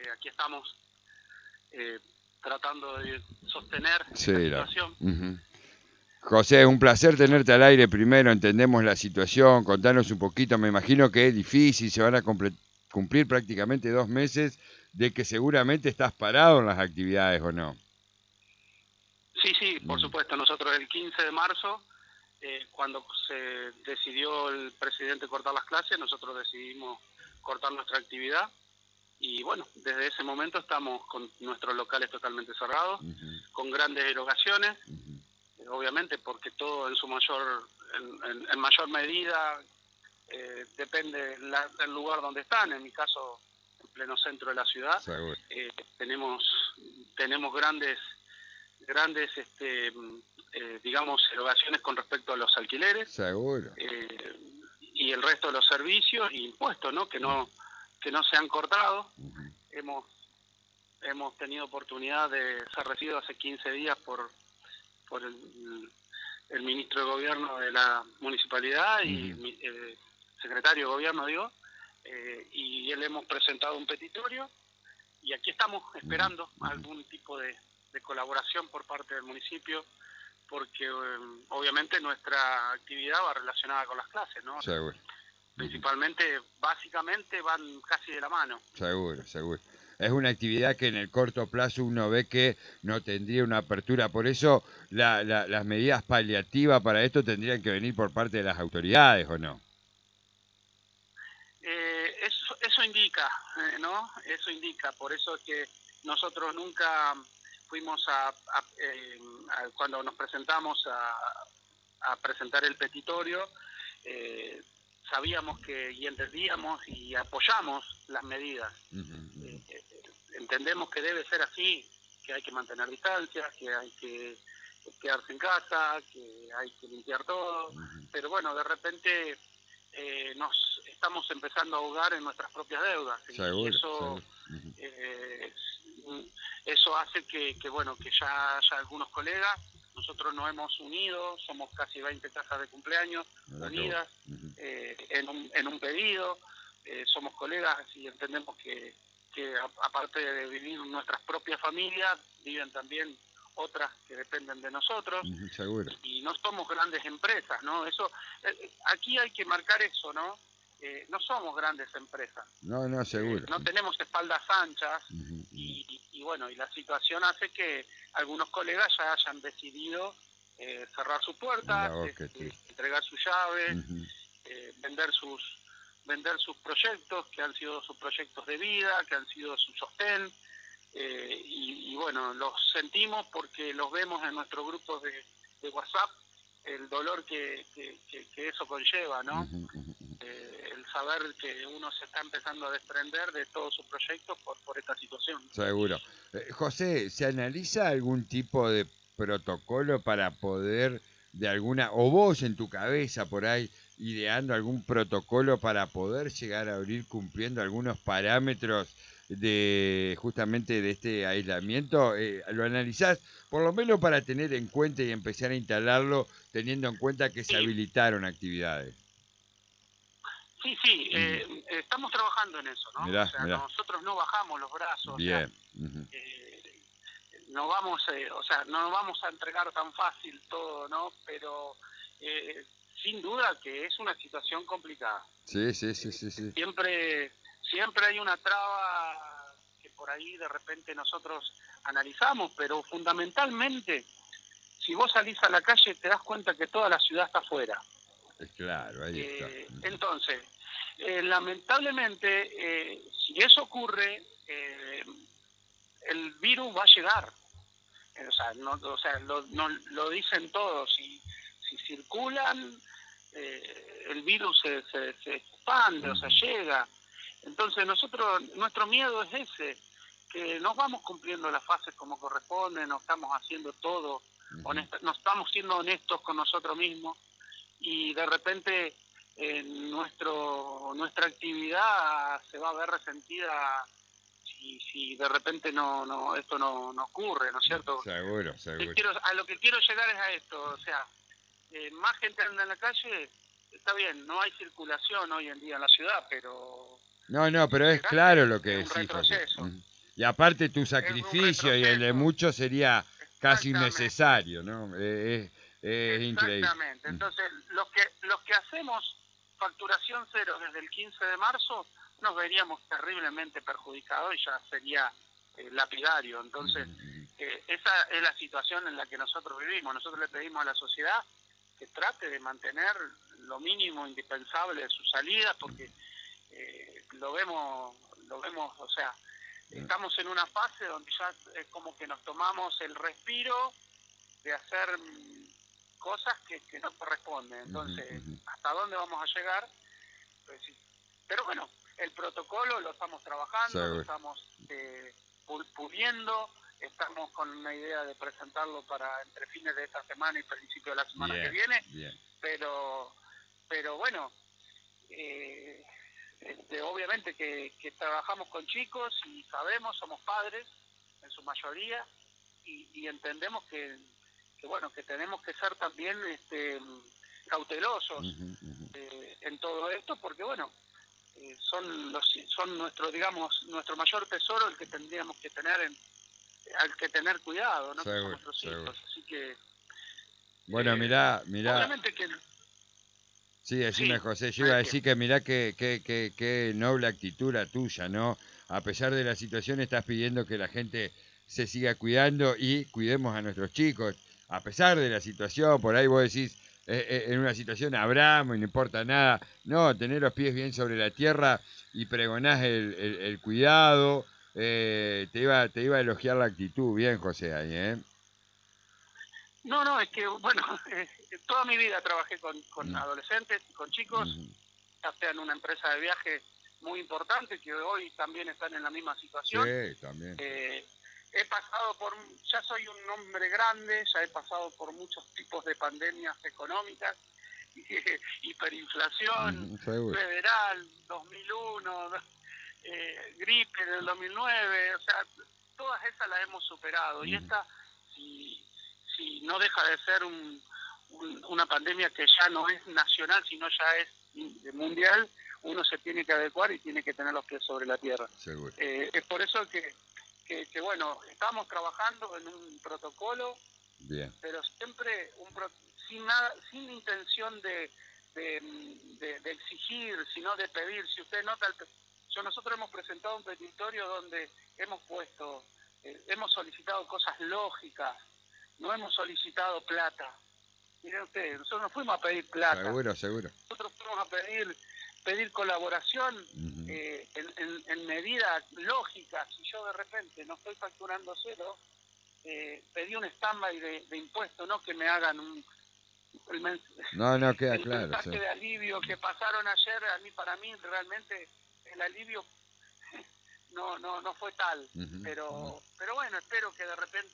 aquí estamos tratando de sostener Sí, esta situación. José, un placer tenerte al aire primero, entendemos la situación, contanos un poquito, me imagino que es difícil, se van a cumplir prácticamente 2 meses de que seguramente estás parado en las actividades, ¿o no? Sí, por supuesto. Nosotros el 15 de marzo, cuando se decidió el presidente cortar las clases, nosotros decidimos cortar nuestra actividad. Y bueno, desde ese momento estamos con nuestros locales totalmente cerrados, con grandes erogaciones, obviamente porque todo en su mayor medida depende del lugar donde están. En mi caso, en pleno centro de la ciudad, tenemos grandes digamos, erogaciones con respecto a los alquileres. Seguro. Y el resto de los servicios e impuestos, ¿no? Que no se han cortado. Hemos tenido oportunidad de ser recibidos hace 15 días por el ministro de Gobierno de la municipalidad y secretario de Gobierno, y él hemos presentado un petitorio y aquí estamos esperando algún tipo de colaboración por parte del municipio, porque obviamente nuestra actividad va relacionada con las clases, ¿no? Seguro. Principalmente, básicamente van casi de la mano. Seguro. Es una actividad que en el corto plazo uno ve que no tendría una apertura, por eso las medidas paliativas para esto tendrían que venir por parte de las autoridades, ¿o no? Eso indica, ¿no? Eso indica, por eso es que nosotros nunca fuimos cuando nos presentamos a presentar el petitorio, sabíamos y entendíamos y apoyamos las medidas. Entendemos que debe ser así, que hay que mantener distancias, que hay que quedarse en casa, que hay que limpiar todo, pero bueno, de repente nos estamos empezando a ahogar en nuestras propias deudas. Seguro. Eso hace que ya haya algunos colegas. Nosotros nos hemos unido, somos casi 20 casas de cumpleaños unidas en un pedido. Somos colegas y entendemos que aparte de vivir nuestras propias familias, viven también otras que dependen de nosotros. Seguro. Y no somos grandes empresas, ¿no? Eso aquí hay que marcar eso, ¿no? No somos grandes empresas. No, seguro. No tenemos espaldas anchas y bueno, y la situación hace que algunos colegas ya hayan decidido cerrar sus puertas, entregar sus llaves, vender sus proyectos, que han sido sus proyectos de vida, que han sido su sostén. Y bueno, los sentimos porque los vemos en nuestros grupos de WhatsApp, el dolor que eso conlleva, ¿no? El saber que uno se está empezando a desprender de todos sus proyectos por esta situación. Seguro. José, ¿se analiza algún tipo de protocolo para poder, o vos en tu cabeza por ahí, ideando algún protocolo para poder llegar a abrir cumpliendo algunos parámetros justamente de este aislamiento? ¿Lo analizás? Por lo menos para tener en cuenta y empezar a instalarlo teniendo en cuenta que se habilitaron actividades. Sí, estamos trabajando en eso, ¿no? Mirá. Nosotros no bajamos los brazos. Bien. No vamos a entregar tan fácil todo, ¿no? Pero sin duda que es una situación complicada. Sí. Siempre hay una traba que por ahí de repente nosotros analizamos, pero fundamentalmente, si vos salís a la calle te das cuenta que toda la ciudad está afuera. Claro, ahí está. Entonces, lamentablemente, si eso ocurre, el virus va a llegar. Lo dicen todos. Si circulan, el virus se expande, llega. Entonces nuestro miedo es ese, que nos vamos cumpliendo las fases como corresponde, nos estamos haciendo todo, nos estamos siendo honestos con nosotros mismos, y de repente nuestra actividad se va a ver resentida si de repente esto no ocurre, ¿no es cierto? Seguro. A lo que quiero llegar es a esto, o sea, más gente anda en la calle, está bien, no hay circulación hoy en día en la ciudad, pero... No, pero es claro lo que es un decís, retroceso. Y aparte tu sacrificio y el de muchos sería casi innecesario, ¿no? Es increíble. Exactamente. Entonces, los que hacemos facturación cero desde el 15 de marzo, nos veríamos terriblemente perjudicados y ya sería lapidario. Entonces, esa es la situación en la que nosotros vivimos. Nosotros le pedimos a la sociedad que trate de mantener lo mínimo indispensable de sus salidas, porque lo vemos, o sea, estamos en una fase donde ya es como que nos tomamos el respiro de hacer cosas que no corresponden. Entonces, ¿hasta dónde vamos a llegar? Pues, sí. Pero bueno, el protocolo lo estamos trabajando, lo estamos puliendo, estamos con una idea de presentarlo para entre fines de esta semana y principio de la semana que viene, pero bueno, obviamente que trabajamos con chicos y sabemos, somos padres en su mayoría, y entendemos que bueno, que tenemos que ser también cautelosos en todo esto, porque bueno, son nuestro, digamos, nuestro mayor tesoro, el que tendríamos que tener al que tener cuidado, ¿no? Seguro, que son nuestros hijos, así que bueno, mirá. obviamente que sí, decime, José, yo iba a decir que mirá qué noble actitud la tuya, ¿no? A pesar de la situación estás pidiendo que la gente se siga cuidando y cuidemos a nuestros chicos. A pesar de la situación, por ahí vos decís, en una situación abramos y no importa nada. No, tener los pies bien sobre la tierra y pregonás el cuidado. Te iba a elogiar la actitud, bien, José, ahí, ¿eh? No, es que, bueno, toda mi vida trabajé con adolescentes, con chicos, ya sea en una empresa de viaje muy importante, que hoy también están en la misma situación. Sí, también. He pasado ya soy un hombre grande, ya he pasado por muchos tipos de pandemias económicas, hiperinflación, federal, 2001, gripe del 2009, o sea, todas esas las hemos superado, y esta, si no deja de ser una pandemia que ya no es nacional, sino ya es mundial, uno se tiene que adecuar y tiene que tener los pies sobre la tierra. Es por eso que bueno, estamos trabajando en un protocolo, pero siempre sin intención de exigir, sino de pedir. Si usted nota, nosotros hemos presentado un petitorio donde hemos solicitado cosas lógicas, no hemos solicitado plata. Miren ustedes, nosotros no fuimos a pedir plata. Seguro. Nosotros fuimos a pedir colaboración en medidas lógicas. Si yo de repente no estoy facturando cero, pedí un stand-by de impuestos, no que me hagan el mensaje de alivio que pasaron ayer. Para mí realmente el alivio no fue tal, pero bueno, espero que de repente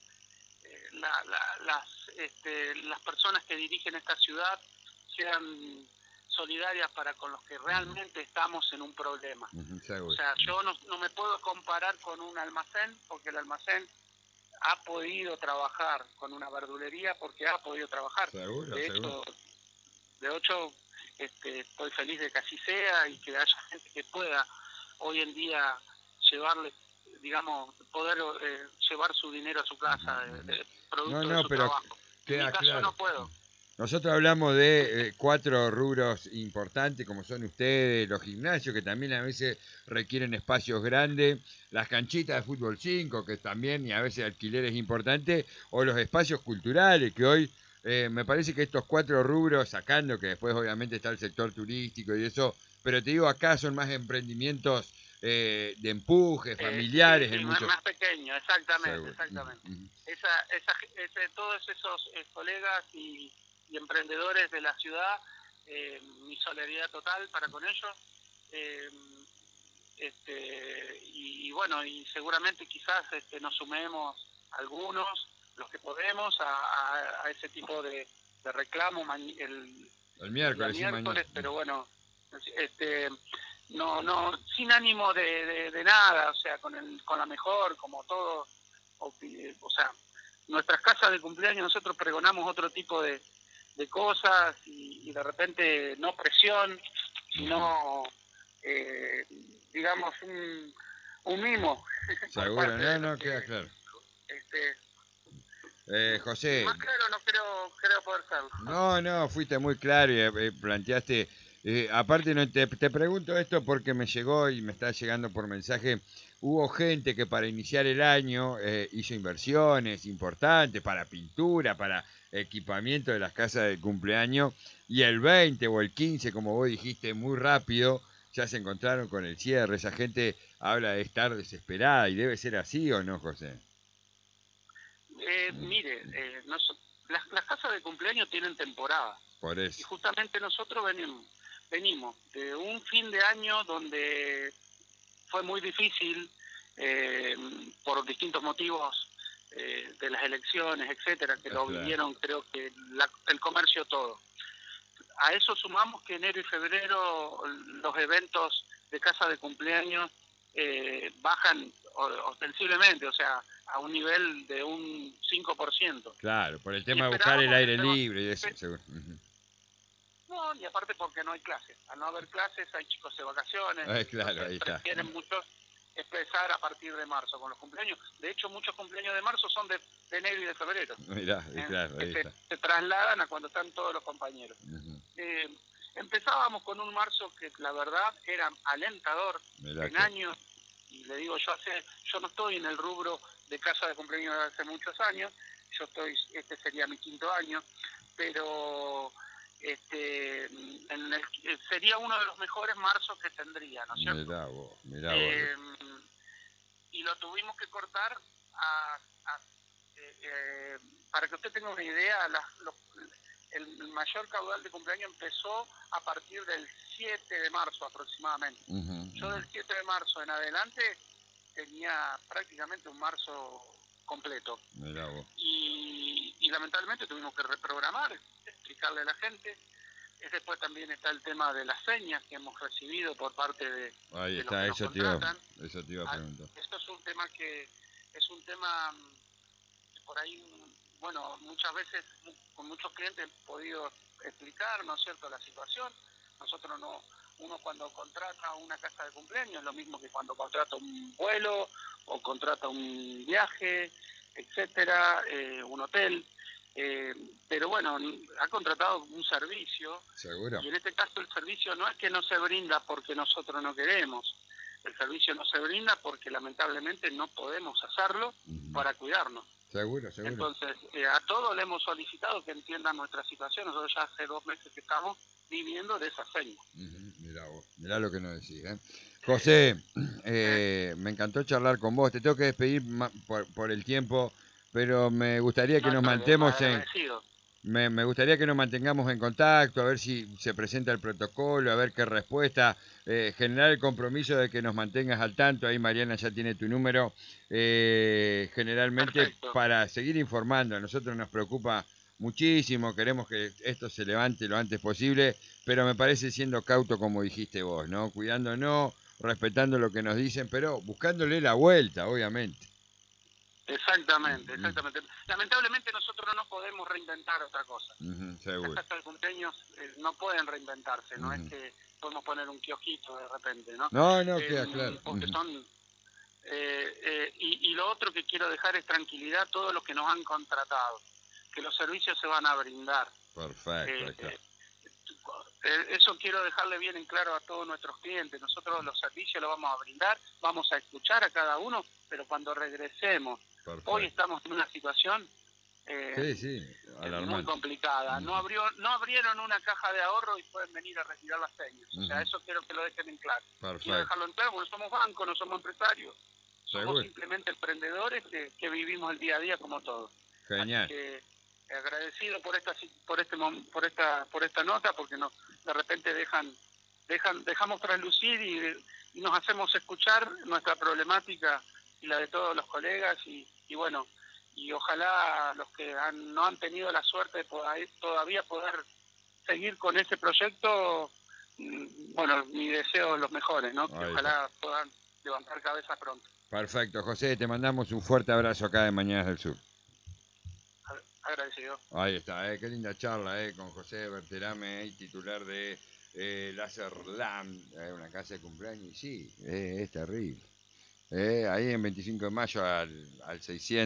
las personas que dirigen esta ciudad sean solidarias para con los que realmente estamos en un problema. O sea, yo no me puedo comparar con un almacén, porque el almacén ha podido trabajar, con una verdulería, porque ha podido trabajar. De hecho, estoy feliz de que así sea y que haya gente que pueda hoy en día llevarle, digamos, poder llevar su dinero a su casa, producto de su trabajo. En mi caso no puedo. Nosotros hablamos de 4 rubros importantes, como son ustedes, los gimnasios, que también a veces requieren espacios grandes, las canchitas de fútbol 5, que también y a veces alquiler es importante, o los espacios culturales, que hoy me parece que estos 4 rubros, sacando que después obviamente está el sector turístico y eso, pero te digo, acá son más emprendimientos de empuje, familiares. Sí, más pequeño, exactamente. Todos esos colegas y emprendedores de la ciudad, mi solidaridad total para con ellos, y bueno, y seguramente quizás nos sumemos algunos, los que podemos, a ese tipo de reclamo el miércoles, pero bueno, no sin ánimo de nada, o sea, con la mejor, como todo, o sea, nuestras casas de cumpleaños nosotros pregonamos otro tipo de cosas, y de repente no presión, sino digamos un mimo. Seguro, no, queda claro. Este, José. Más claro no creo poder serlo. No, fuiste muy claro y planteaste. Aparte, no te pregunto esto porque me llegó y me está llegando por mensaje. Hubo gente que para iniciar el año hizo inversiones importantes para pintura, para equipamiento de las casas de cumpleaños. Y el 20 o el 15, como vos dijiste, muy rápido, ya se encontraron con el cierre. Esa gente habla de estar desesperada y debe ser así o no, José. Mire, las casas de cumpleaños tienen temporada. Por eso. Y justamente nosotros venimos de un fin de año donde fue muy difícil por distintos motivos de las elecciones, etcétera, que lo vivieron, creo que el comercio todo. A eso sumamos que enero y febrero los eventos de casa de cumpleaños bajan ostensiblemente, o sea, a un nivel de un 5%. Claro, por el tema de buscar el aire libre y eso, seguro. No, y aparte porque no hay clases. Al no haber clases hay chicos de vacaciones. Claro, ahí está. Prefieren muchos empezar a partir de marzo con los cumpleaños. De hecho, muchos cumpleaños de marzo son de enero y de febrero. Mirá, claro, ahí está. Se trasladan a cuando están todos los compañeros. Empezábamos con un marzo que la verdad era alentador. En años, y le digo, yo no estoy en el rubro de casa de cumpleaños de hace muchos años. Este sería mi 5º año, pero sería uno de los mejores marzos que tendría, ¿no es cierto? Mirá vos. Y lo tuvimos que cortar para que usted tenga una idea, el mayor caudal de cumpleaños empezó a partir del 7 de marzo aproximadamente. Yo del 7 de marzo en adelante tenía prácticamente un marzo completo. Mirá vos. Y lamentablemente tuvimos que reprogramar, explicarle a la gente. Después también está el tema de las señas que hemos recibido por parte de ahí de está, los que nos contratan. Eso te iba a preguntar. Esto es un tema que por ahí, bueno, muchas veces con muchos clientes he podido explicar, ¿no es cierto?, la situación. Nosotros uno cuando contrata una casa de cumpleaños es lo mismo que cuando contrata un vuelo o contrata un viaje, etcétera, un hotel. Pero bueno, ha contratado un servicio. ¿Seguro? Y en este caso el servicio no es que no se brinda porque nosotros no queremos. El servicio no se brinda porque lamentablemente no podemos hacerlo para cuidarnos. Seguro. Entonces, a todos le hemos solicitado que entiendan nuestra situación. Nosotros ya hace 2 meses que estamos viviendo de esa seña. Mirá vos, mirá lo que nos decís. José, me encantó charlar con vos. Te tengo que despedir por el tiempo, pero me gustaría que nos mantengamos me gustaría que nos mantengamos en contacto, a ver si se presenta el protocolo, a ver qué respuesta, generar el compromiso de que nos mantengas al tanto. Ahí Mariana ya tiene tu número. Generalmente Perfecto. Para seguir informando, a nosotros nos preocupa muchísimo, queremos que esto se levante lo antes posible, pero me parece siendo cauto como dijiste vos, ¿no? Cuidándonos, respetando lo que nos dicen, pero buscándole la vuelta, obviamente. Exactamente. Lamentablemente nosotros no nos podemos reinventar otra cosa. Seguro. Las casas de cumpleaños no pueden reinventarse, no es que podemos poner un kiosquito de repente, ¿no? No, queda claro. Porque son... y lo otro que quiero dejar es tranquilidad a todos los que nos han contratado, que los servicios se van a brindar. Perfecto. Eso quiero dejarle bien en claro a todos nuestros clientes. Nosotros los servicios los vamos a brindar, vamos a escuchar a cada uno, pero cuando regresemos, hoy estamos en una situación muy complicada. No abrieron una caja de ahorro y pueden venir a retirar las señas. O sea, eso quiero que lo dejen en claro. Quiero dejarlo en claro porque no somos bancos, no somos empresarios. Somos simplemente emprendedores que vivimos el día a día como todos. Genial. Así que, agradecido por esta nota, porque de repente dejamos traslucir y nos hacemos escuchar nuestra problemática y la de todos los colegas y bueno, y ojalá los que no han tenido la suerte de todavía poder seguir con ese proyecto, bueno, mi deseo es los mejores, ¿no? Que ojalá puedan levantar cabeza pronto. Perfecto, José, te mandamos un fuerte abrazo acá de Mañanas del Sur. Agradecido. Ahí está, qué linda charla con José Berterame, titular de Laserland, una casa de cumpleaños. Y sí, es terrible. Ahí en 25 de mayo al 600.